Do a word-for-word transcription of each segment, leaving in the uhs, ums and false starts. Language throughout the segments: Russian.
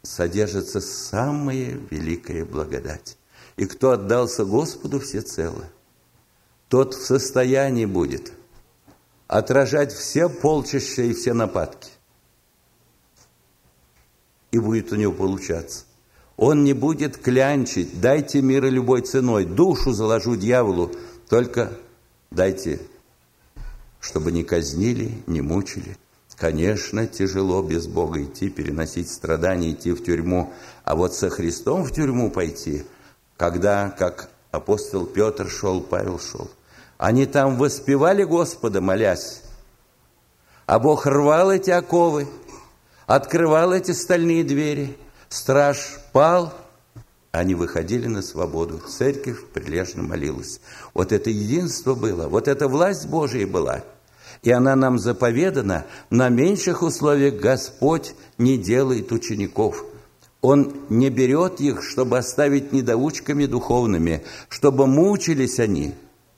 содержится самая великая благодать. И кто отдался Господу всецело, тот в состоянии будет отражать все полчища и все нападки. И будет у него получаться. Он не будет клянчить: дайте мира любой ценой, душу заложу дьяволу, только дайте, чтобы не казнили, не мучили. Конечно, тяжело без Бога идти, переносить страдания, идти в тюрьму. А вот со Христом в тюрьму пойти, когда, как апостол Петр шел, Павел шел, они там воспевали Господа, молясь, а Бог рвал эти оковы, открывал эти стальные двери, страж пал, они выходили на свободу, церковь прилежно молилась. Вот это единство было, вот эта власть Божия была. И она нам заповедана: на меньших условиях Господь не делает учеников. Он не берет их, чтобы оставить недоучками духовными, чтобы мучились они.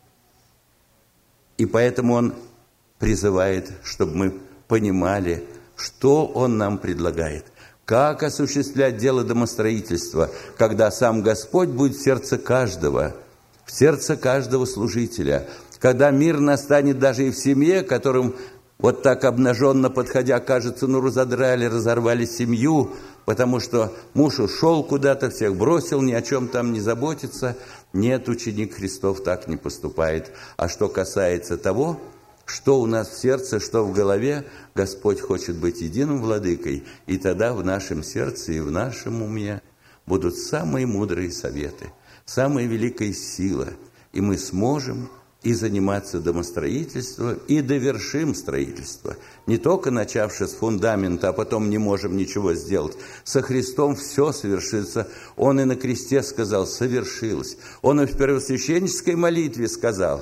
И поэтому Он призывает, чтобы мы понимали, что Он нам предлагает. Как осуществлять дело домостроительства, когда сам Господь будет в сердце каждого, в сердце каждого служителя, когда мир настанет даже и в семье, которым вот так обнаженно подходя, кажется, ну разодрали, разорвали семью, потому что муж ушел куда-то, всех бросил, ни о чем там не заботится. Нет, ученик Христов так не поступает. А что касается того, что у нас в сердце, что в голове, Господь хочет быть единым владыкой, и тогда в нашем сердце и в нашем уме будут самые мудрые советы, самая великая сила, и мы сможем и заниматься домостроительством, и довершим строительство. Не только начавши с фундамента, а потом не можем ничего сделать. Со Христом все совершится. Он и на кресте сказал: совершилось. Он и в первосвященнической молитве сказал: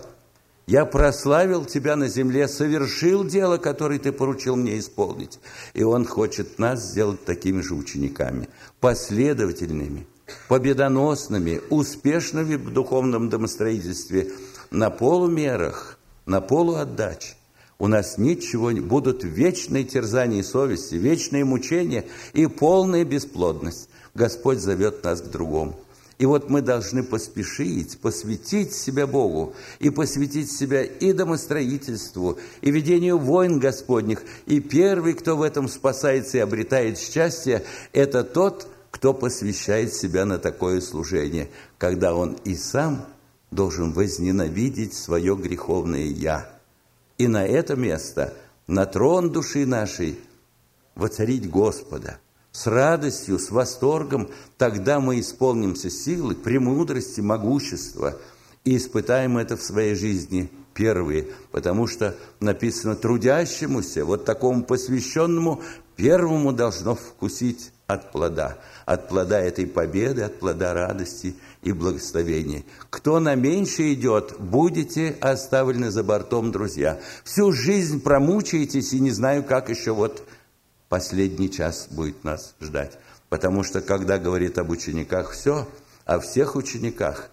я прославил Тебя на земле, совершил дело, которое Ты поручил мне исполнить. И Он хочет нас сделать такими же учениками, последовательными, победоносными, успешными в духовном домостроительстве, на полумерах, на полуотдаче. У нас ничего не будут вечные терзания совести, вечные мучения и полная бесплодность. Господь зовет нас к другому. И вот мы должны поспешить, посвятить себя Богу, и посвятить себя и домостроительству, и ведению войн Господних. И первый, кто в этом спасается и обретает счастье, это тот, кто посвящает себя на такое служение, когда он и сам должен возненавидеть свое греховное «я». И на это место, на трон души нашей, воцарить Господа. С радостью, с восторгом, тогда мы исполнимся силы, премудрости, могущества и испытаем это в своей жизни первые, потому что написано: трудящемуся, вот такому посвященному, первому должно вкусить от плода, от плода этой победы, от плода радости и благословения. Кто на меньше идет, будете оставлены за бортом, друзья. Всю жизнь промучаетесь, и не знаю, как еще вот последний час будет нас ждать. Потому что, когда говорит об учениках, все, о всех учениках,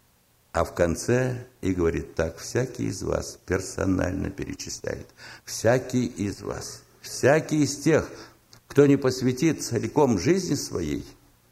а в конце и говорит так: всякий из вас, персонально перечисляет, всякий из вас, всякий из тех, кто не посвятит целиком жизни своей,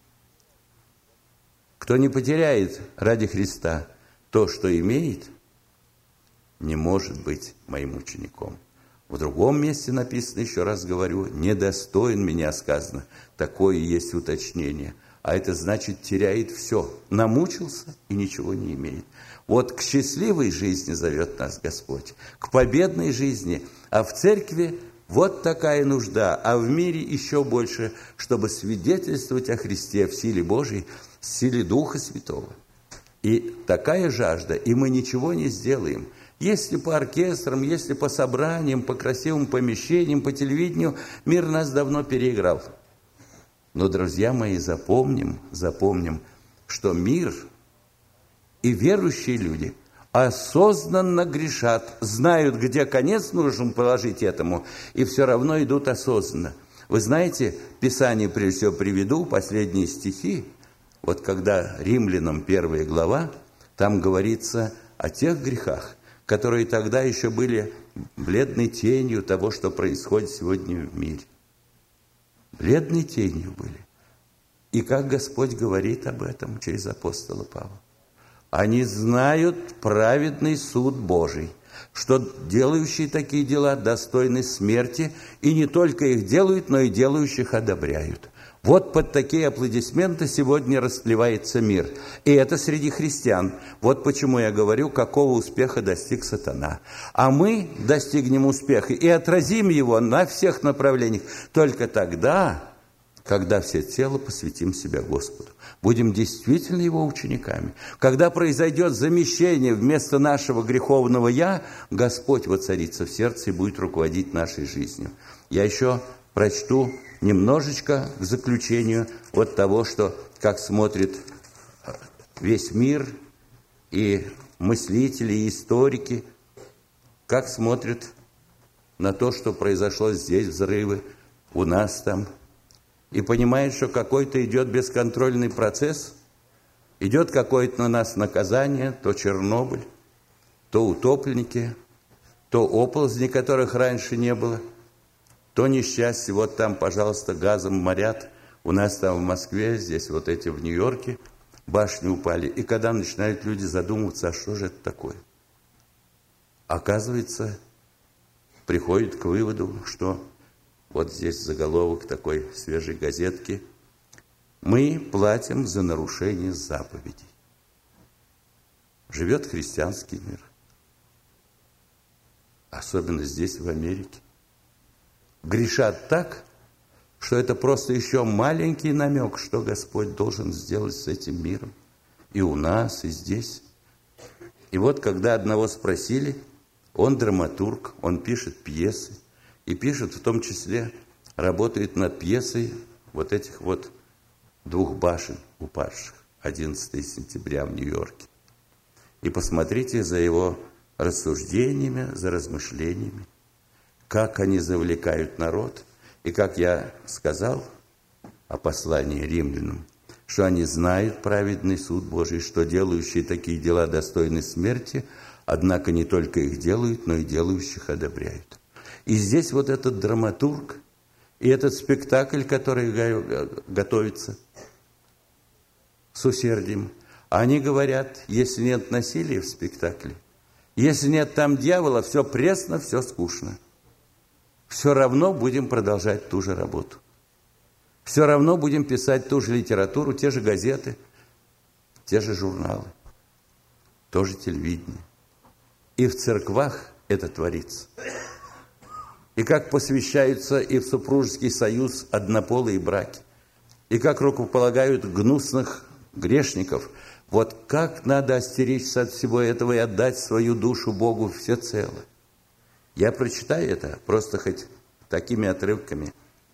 кто не потеряет ради Христа то, что имеет, не может быть моим учеником. В другом месте написано, еще раз говорю, недостоин меня, сказано. Такое есть уточнение. А это значит, теряет все. Намучился и ничего не имеет. Вот к счастливой жизни зовет нас Господь, к победной жизни. А в церкви вот такая нужда, а в мире еще больше, чтобы свидетельствовать о Христе в силе Божией, в силе Духа Святого. И такая жажда, и мы ничего не сделаем. Если по оркестрам, если по собраниям, по красивым помещениям, по телевидению, мир нас давно переиграл. Но, друзья мои, запомним, запомним, что мир и верующие люди осознанно грешат, знают, где конец нужно положить этому, и все равно идут осознанно. Вы знаете, Писание, прежде всего, приведу, последние стихи. Вот когда Римлянам первая глава, там говорится о тех грехах, которые тогда еще были бледной тенью того, что происходит сегодня в мире. Бледной тенью были. И как Господь говорит об этом через апостола Павла. Они знают праведный суд Божий, что делающие такие дела достойны смерти, и не только их делают, но и делающих одобряют. Вот под такие аплодисменты сегодня расплевается мир. И это среди христиан. Вот почему я говорю, какого успеха достиг сатана. А мы достигнем успеха и отразим его на всех направлениях только тогда, когда всецело посвятим себя Господу. Будем действительно Его учениками. Когда произойдет замещение вместо нашего греховного «я», Господь воцарится в сердце и будет руководить нашей жизнью. Я еще прочту немножечко к заключению вот того, что как смотрит весь мир, и мыслители, и историки, как смотрят на то, что произошло здесь, взрывы, у нас там, и понимает, что какой-то идет бесконтрольный процесс, идет какое-то на нас наказание, то Чернобыль, то утопленники, то оползни, которых раньше не было, то несчастье, вот там, пожалуйста, газом морят, у нас там в Москве, здесь вот эти в Нью-Йорке башни упали. И когда начинают люди задумываться, а что же это такое? Оказывается, приходят к выводу, что вот здесь заголовок такой свежей газетки: мы платим за нарушение заповедей. Живет христианский мир. Особенно здесь, в Америке. Грешат так, что это просто еще маленький намек, что Господь должен сделать с этим миром. И у нас, и здесь. И вот когда одного спросили, он драматург, он пишет пьесы. И пишет, в том числе, работает над пьесой вот этих вот двух башен упавших одиннадцатого сентября в Нью-Йорке. И посмотрите за его рассуждениями, за размышлениями, как они завлекают народ. И как я сказал о послании римлянам, что они знают праведный суд Божий, что делающие такие дела достойны смерти, однако не только их делают, но и делающих одобряют. И здесь вот этот драматург, и этот спектакль, который готовится с усердием, они говорят, если нет насилия в спектакле, если нет там дьявола, все пресно, все скучно. Все равно будем продолжать ту же работу. Все равно будем писать ту же литературу, те же газеты, те же журналы, то же телевидение. И в церквах это творится. И как посвящаются и в супружеский союз однополые браки, и как рукополагают гнусных грешников. Вот как надо остеречься от всего этого и отдать свою душу Богу всецело. Я прочитаю это просто хоть такими отрывками.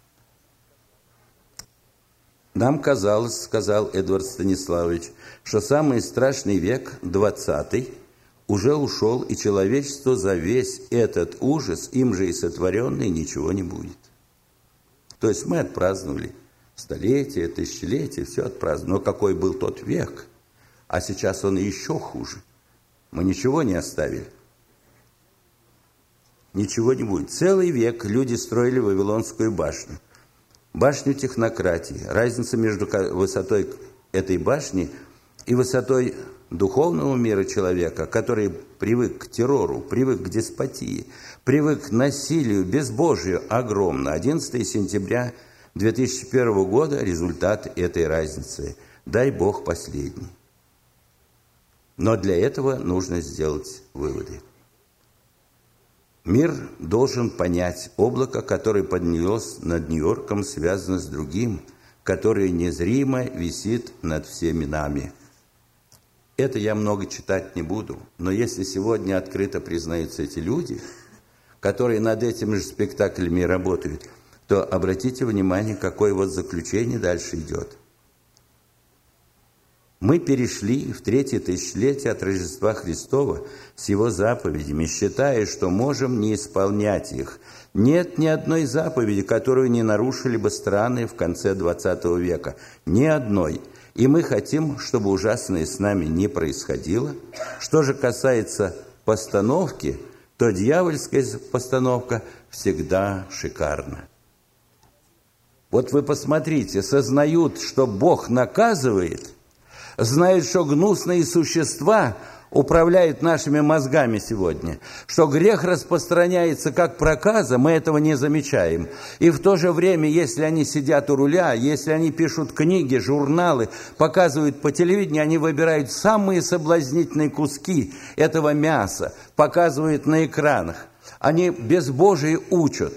Нам казалось, сказал Эдвард Станиславович, что самый страшный век, двадцатый, уже ушел, и человечество за весь этот ужас, им же и сотворенный, ничего не будет. То есть мы отпраздновали столетия, тысячелетия, все отпраздновали. Но какой был тот век, а сейчас он еще хуже. Мы ничего не оставили. Ничего не будет. Целый век люди строили Вавилонскую башню. Башню технократии. Разница между высотой этой башни и высотой духовного мира человека, который привык к террору, привык к деспотии, привык к насилию, безбожию, огромно. одиннадцатого сентября две тысячи первого года результат этой разницы. Дай Бог последний. Но для этого нужно сделать выводы. Мир должен понять, облако, которое поднялось над Нью-Йорком, связано с другим, которое незримо висит над всеми нами. Это я много читать не буду, но если сегодня открыто признаются эти люди, которые над этими же спектаклями работают, то обратите внимание, какое вот заключение дальше идет. Мы перешли в третье тысячелетие от Рождества Христова с Его заповедями, считая, что можем не исполнять их. Нет ни одной заповеди, которую не нарушили бы страны в конце двадцатого века. Ни одной. И мы хотим, чтобы ужасное с нами не происходило. Что же касается постановки, то дьявольская постановка всегда шикарна. Вот вы посмотрите, сознают, что Бог наказывает, знают, что гнусные существа управляют нашими мозгами сегодня, что грех распространяется как проказа, мы этого не замечаем. И в то же время, если они сидят у руля, если они пишут книги, журналы, показывают по телевидению, они выбирают самые соблазнительные куски этого мяса, показывают на экранах. Они безбожие учат.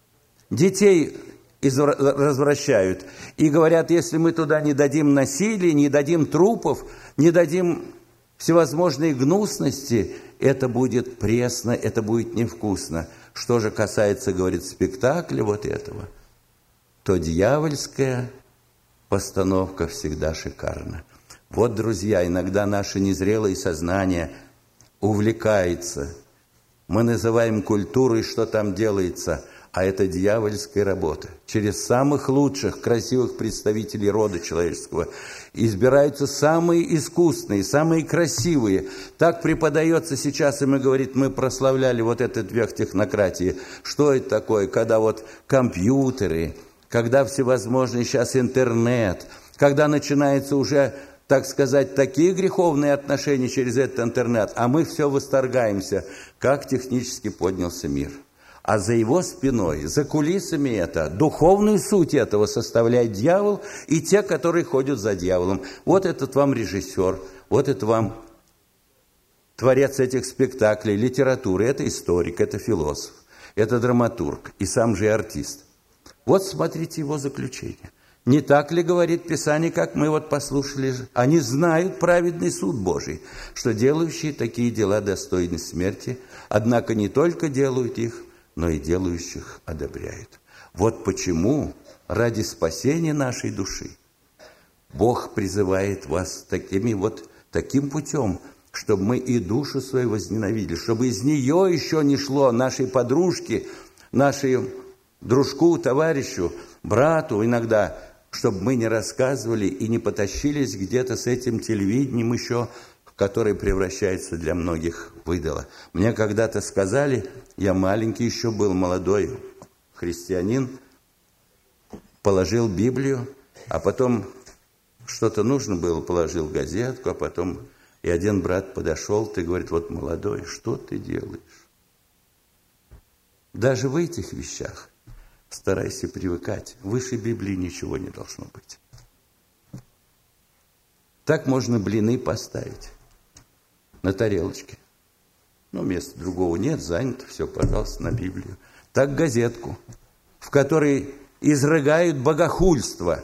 Детей развращают. И говорят, если мы туда не дадим насилия, не дадим трупов, не дадим всевозможные гнусности, это будет пресно, это будет невкусно. Что же касается, говорит, спектакля вот этого, то дьявольская постановка всегда шикарна. Вот, друзья, иногда наше незрелое сознание увлекается. Мы называем культурой, что там делается, а это дьявольская работа. Через самых лучших, красивых представителей рода человеческого избираются самые искусные, самые красивые. Так преподается сейчас, и мы, говорит, мы прославляли вот этот век технократии. Что это такое, когда вот компьютеры, когда всевозможный сейчас интернет, когда начинается уже, так сказать, такие греховные отношения через этот интернет, а мы все восторгаемся, как технически поднялся мир. А за его спиной, за кулисами это, духовную суть этого составляет дьявол и те, которые ходят за дьяволом. Вот этот вам режиссер, вот это вам творец этих спектаклей, литературы. Это историк, это философ, это драматург и сам же и артист. Вот смотрите его заключение. Не так ли, говорит Писание, как мы вот послушали? Они знают праведный суд Божий, что делающие такие дела достойны смерти, однако не только делают их, но и делающих одобряют. Вот почему ради спасения нашей души Бог призывает вас такими вот, таким путем, чтобы мы и душу свою возненавидели, чтобы из нее еще не шло нашей подружке, нашей дружку, товарищу, брату иногда, чтобы мы не рассказывали и не потащились где-то с этим телевидением еще, который превращается для многих в идола. Мне когда-то сказали, я маленький еще был, молодой христианин, положил Библию, а потом что-то нужно было, положил газетку, а потом и один брат подошел, ты, говорит, вот молодой, что ты делаешь? Даже в этих вещах старайся привыкать. Выше Библии ничего не должно быть. Так можно блины поставить на тарелочке. Ну, места другого нет, занято, все, пожалуйста, на Библию. Так газетку, в которой изрыгают богохульство.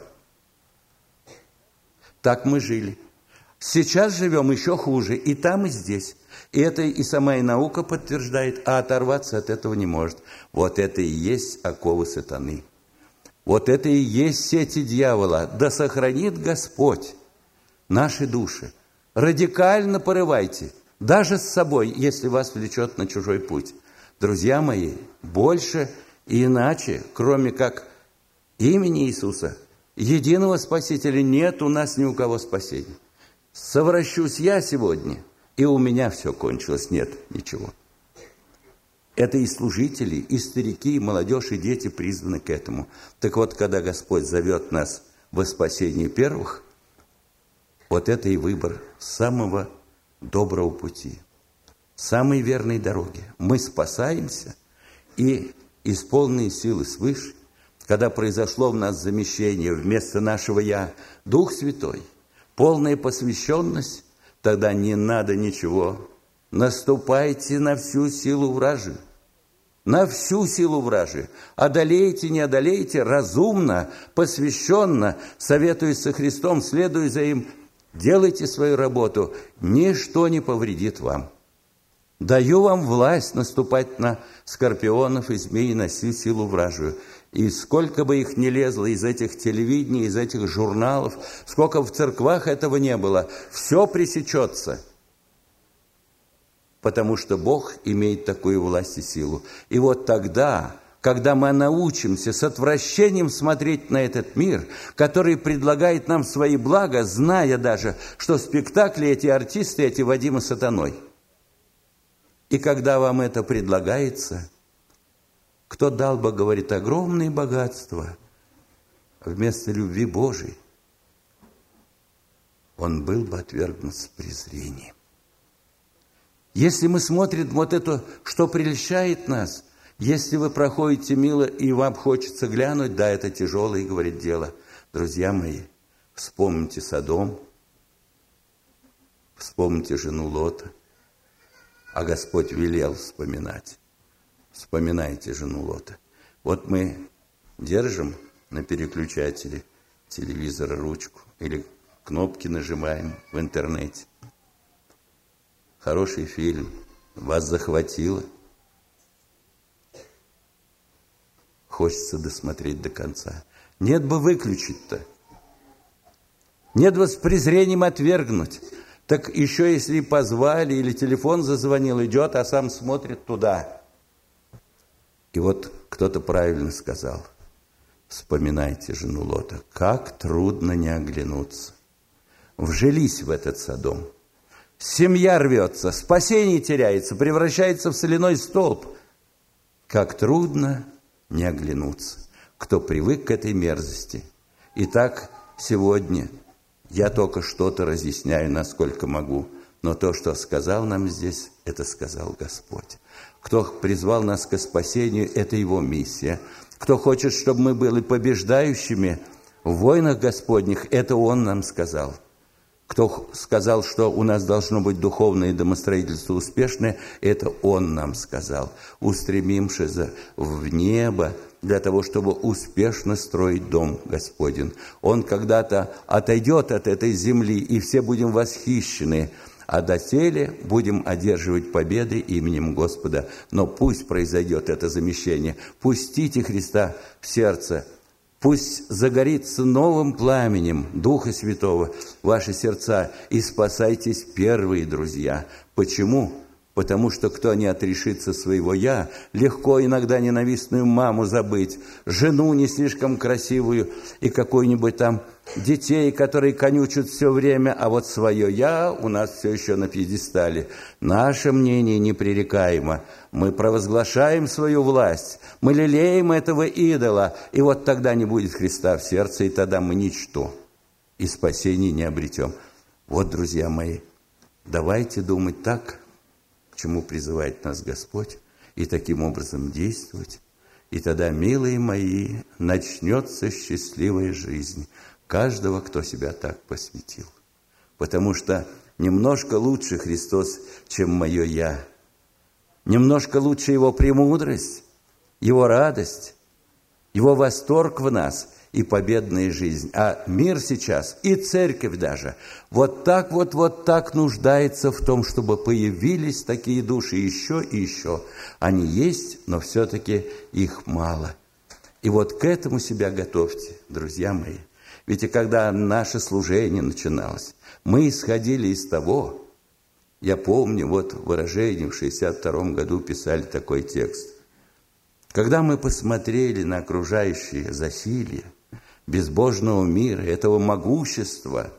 Так мы жили. Сейчас живем еще хуже, и там, и здесь. И это и сама и наука подтверждает, а оторваться от этого не может. Вот это и есть оковы сатаны. Вот это и есть сети дьявола. Да сохранит Господь наши души. Радикально порывайте, даже с собой, если вас влечет на чужой путь. Друзья мои, больше и иначе, кроме как имени Иисуса, единого Спасителя, нет у нас ни у кого спасения. Совращусь я сегодня, и у меня все кончилось. Нет, ничего. Это и служители, и старики, и молодежь, и дети призваны к этому. Так вот, когда Господь зовет нас во спасение первых, вот это и выбор самого доброго пути, самой верной дороги. Мы спасаемся, и из полной силы свыше, когда произошло в нас замещение вместо нашего «я», Дух Святой, полная посвященность, тогда не надо ничего. Наступайте на всю силу вражию. На всю силу вражию. Одолейте, не одолейте, разумно, посвященно, советуясь со Христом, следуя за им, делайте свою работу, ничто не повредит вам. Даю вам власть наступать на скорпионов и змей, на всю силу вражию. И сколько бы их ни лезло из этих телевидений, из этих журналов, сколько в церквах этого не было, все пресечется. Потому что Бог имеет такую власть и силу. И вот тогда, когда мы научимся с отвращением смотреть на этот мир, который предлагает нам свои блага, зная даже, что спектакли эти артисты, эти водимы сатаной. И когда вам это предлагается, кто дал бы, говорит, огромные богатства, вместо любви Божией, он был бы отвергнут с презрением. Если мы смотрим вот это, что прельщает нас, если вы проходите мимо и вам хочется глянуть, да, это тяжелое, говорит, дело. Друзья мои, вспомните Содом, вспомните жену Лота, а Господь велел вспоминать. Вспоминайте жену Лота. Вот мы держим на переключателе телевизора ручку или кнопки нажимаем в интернете. Хороший фильм, вас захватило. Хочется досмотреть до конца. Нет бы выключить-то. Нет бы с презрением отвергнуть. Так еще если позвали или телефон зазвонил, идет, а сам смотрит туда. И вот кто-то правильно сказал. Вспоминайте жену Лота. Как трудно не оглянуться. Вжились в этот Содом. Семья рвется, спасение теряется, превращается в соляной столб. Как трудно не оглянуться, кто привык к этой мерзости. Итак, сегодня я только что-то разъясняю, насколько могу, но то, что сказал нам здесь, это сказал Господь. Кто призвал нас к спасению, это Его миссия. Кто хочет, чтобы мы были побеждающими в войнах Господних, это Он нам сказал. Кто сказал, что у нас должно быть духовное домостроительство успешное, это Он нам сказал. Устремимшись в небо для того, чтобы успешно строить дом Господень. Он когда-то отойдет от этой земли, и все будем восхищены, а доселе будем одерживать победы именем Господа. Но пусть произойдет это замещение. Пустите Христа в сердце. Пусть загорится новым пламенем Духа Святого ваши сердца, и спасайтесь первые, друзья. Почему? Потому что кто не отрешится своего «я», легко иногда ненавистную маму забыть, жену не слишком красивую и какой-нибудь там детей, которые конючат все время, а вот свое «я» у нас все еще на пьедестале. Наше мнение непререкаемо. Мы провозглашаем свою власть, мы лелеем этого идола, и вот тогда не будет Христа в сердце, и тогда мы ничто, и спасения не обретем. Вот, друзья мои, давайте думать так, к чему призывает нас Господь, и таким образом действовать. И тогда, милые мои, начнется счастливая жизнь каждого, кто себя так посвятил. Потому что немножко лучше Христос, чем мое «я». Немножко лучше Его премудрость, Его радость, Его восторг в нас и победная жизнь. А мир сейчас, и церковь даже, вот так вот, вот так нуждается в том, чтобы появились такие души еще и еще. Они есть, но все-таки их мало. И вот к этому себя готовьте, друзья мои. Ведь и когда наше служение начиналось, мы исходили из того, я помню, вот выражение в шестьдесят втором году писали такой текст. Когда мы посмотрели на окружающее засилье, безбожного мира, этого могущества,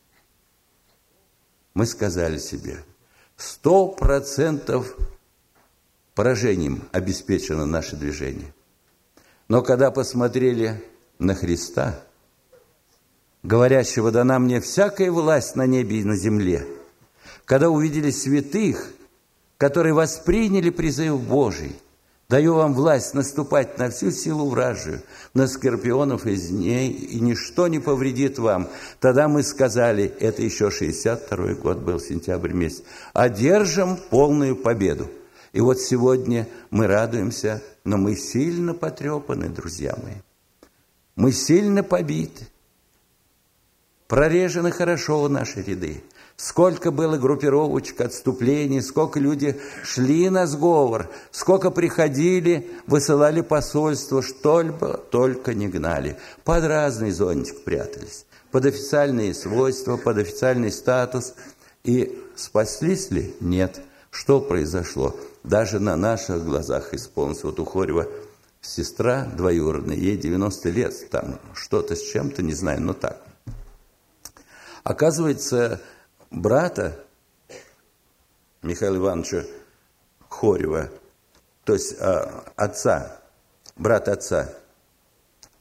мы сказали себе, сто процентов поражением обеспечено наше движение. Но когда посмотрели на Христа, говорящего, дана мне всякая власть на небе и на земле, когда увидели святых, которые восприняли призыв Божий, даю вам власть наступать на всю силу вражию, на скорпионов и змей, и ничто не повредит вам. Тогда мы сказали, это еще шестьдесят второй год был, сентябрь месяц, одержим полную победу. И вот сегодня мы радуемся, но мы сильно потрепаны, друзья мои. Мы сильно побиты. Прорежены хорошо наши ряды. Сколько было группировочек, отступлений, сколько люди шли на сговор, сколько приходили, высылали посольство, что-либо только не гнали. Под разный зонтик прятались, под официальные свойства, под официальный статус. И спаслись ли? Нет. Что произошло? Даже на наших глазах исполнилось. Вот у Хорьева сестра двоюродная, ей девяносто лет, там что-то с чем-то, не знаю, но так. Оказывается, брата Михаила Ивановича Хорьева, то есть а, отца, брата отца,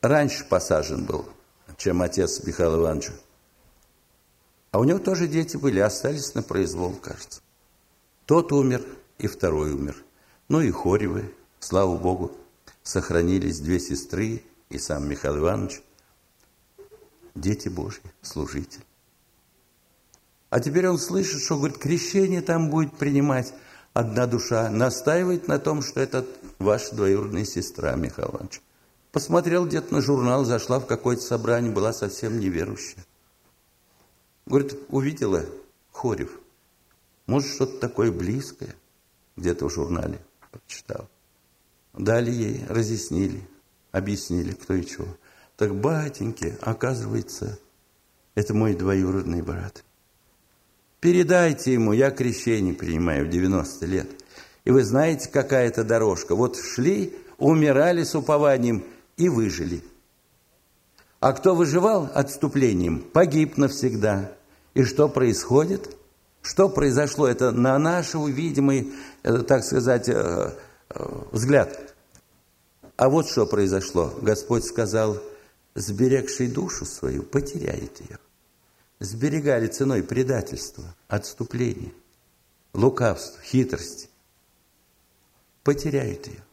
раньше посажен был, чем отец Михаила Ивановича. А у него тоже дети были, остались на произвол, кажется. Тот умер, и второй умер. Ну и Хоревы, слава Богу, сохранились две сестры и сам Михаил Иванович. Дети Божьи, служители. А теперь он слышит, что, говорит, крещение там будет принимать одна душа. Настаивает на том, что это ваша двоюродная сестра, Михаил Иванович. Посмотрел где-то на журнал, зашла в какое-то собрание, была совсем неверующая. Говорит, увидела Хорев. Может, что-то такое близкое. Где-то в журнале прочитал. Дали ей, разъяснили, объяснили, кто и чего. Так, батеньки, оказывается, это мой двоюродный брат. Передайте ему, я крещение принимаю в девяносто лет. И вы знаете, какая это дорожка. Вот шли, умирали с упованием и выжили. А кто выживал отступлением, погиб навсегда. И что происходит? Что произошло? Это на наш видимый, так сказать, взгляд. А вот что произошло. Господь сказал, сберегший душу свою, потеряет ее. Сберегали ценой предательства, отступления, лукавства, хитрости. Потеряет ее.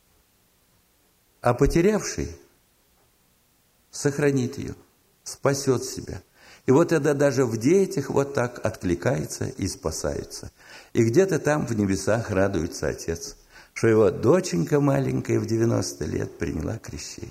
А потерявший сохранит ее, спасет себя. И вот это даже в детях вот так откликается и спасается. И где-то там в небесах радуется Отец, что его доченька маленькая в девяносто лет приняла крещение.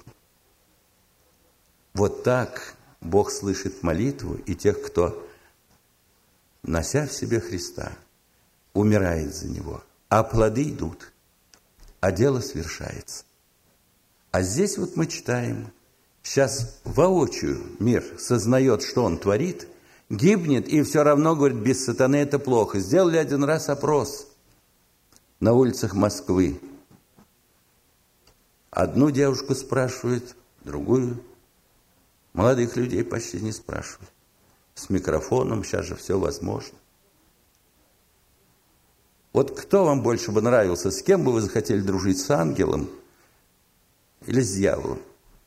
Вот так Бог слышит молитву и тех, кто, нося в себе Христа, умирает за Него. А плоды идут, а дело свершается. А здесь вот мы читаем, сейчас воочию мир сознает, что он творит, гибнет, и все равно, говорит, без сатаны это плохо. Сделали один раз опрос на улицах Москвы. Одну девушку спрашивают, другую. Молодых людей почти не спрашивают. С микрофоном, сейчас же все возможно. Вот кто вам больше бы нравился, с кем бы вы захотели дружить, с ангелом или с дьяволом?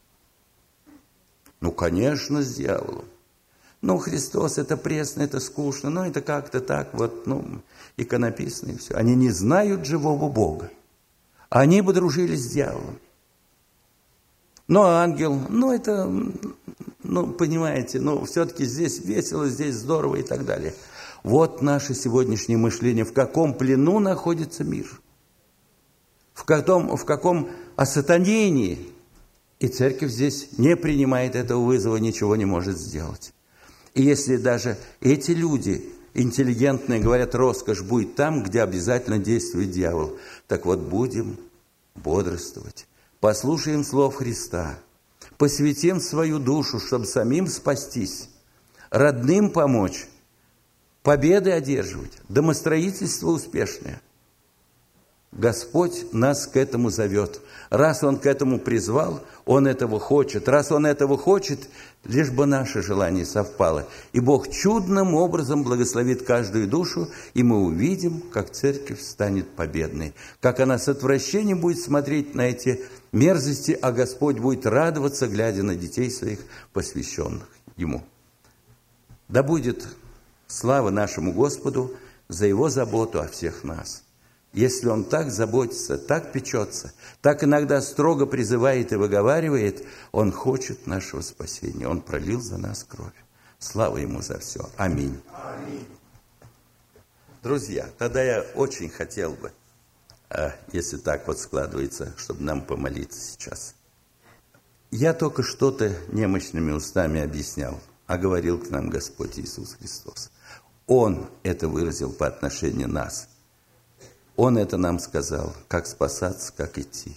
Ну, конечно, с дьяволом. Ну, Христос, это пресно, это скучно, ну, это как-то так вот, ну, иконописно и все. Они не знают живого Бога. Они бы дружили с дьяволом. Но ангел, ну, это, ну, понимаете, ну, все-таки здесь весело, здесь здорово и так далее. Вот наше сегодняшнее мышление. В каком плену находится мир? В каком, в каком осатанении? И церковь здесь не принимает этого вызова, ничего не может сделать. И если даже эти люди интеллигентные говорят, роскошь будет там, где обязательно действует дьявол, так вот будем бодрствовать. Послушаем слов Христа, посвятим свою душу, чтобы самим спастись, родным помочь, победы одерживать, домостроительство успешное. Господь нас к этому зовет. Раз Он к этому призвал, Он этого хочет. Раз Он этого хочет, лишь бы наше желание совпало. И Бог чудным образом благословит каждую душу, и мы увидим, как церковь станет победной. Как она с отвращением будет смотреть на эти мерзости, а Господь будет радоваться, глядя на детей своих, посвященных Ему. Да будет слава нашему Господу за Его заботу о всех нас. Если Он так заботится, так печется, так иногда строго призывает и выговаривает, Он хочет нашего спасения. Он пролил за нас кровь. Слава Ему за все. Аминь. Аминь. Друзья, тогда я очень хотел бы, если так вот складывается, чтобы нам помолиться сейчас. Я только что-то немощными устами объяснял, а говорил к нам Господь Иисус Христос. Он это выразил по отношению к нас. Он это нам сказал, как спасаться, как идти.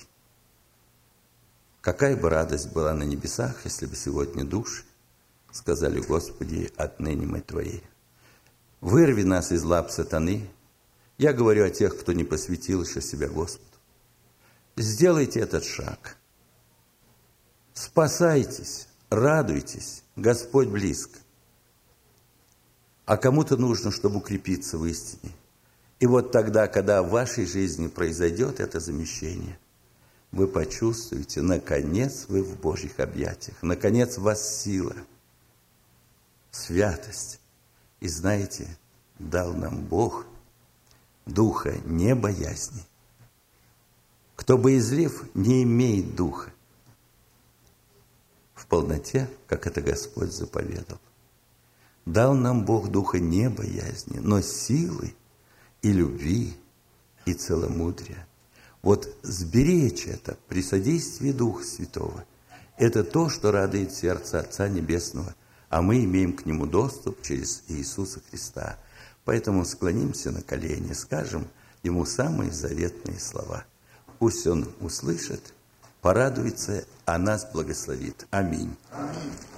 Какая бы радость была на небесах, если бы сегодня души сказали, Господи, отныне мы Твои. Вырви нас из лап сатаны. Я говорю о тех, кто не посвятил еще себя Господу. Сделайте этот шаг. Спасайтесь, радуйтесь, Господь близко. А кому-то нужно, чтобы укрепиться в истине. И вот тогда, когда в вашей жизни произойдет это замещение, вы почувствуете, наконец вы в Божьих объятиях, наконец в вас сила, святость. И знаете, дал нам Бог духа не боязни. Кто боязлив, не имеет духа в полноте, как это Господь заповедал. Дал нам Бог духа не боязни, но силы и любви, и целомудрия. Вот сберечь это при содействии Духа Святого, это то, что радует сердце Отца Небесного, а мы имеем к Нему доступ через Иисуса Христа. Поэтому склонимся на колени, скажем Ему самые заветные слова. Пусть Он услышит, порадуется, а нас благословит. Аминь. Аминь.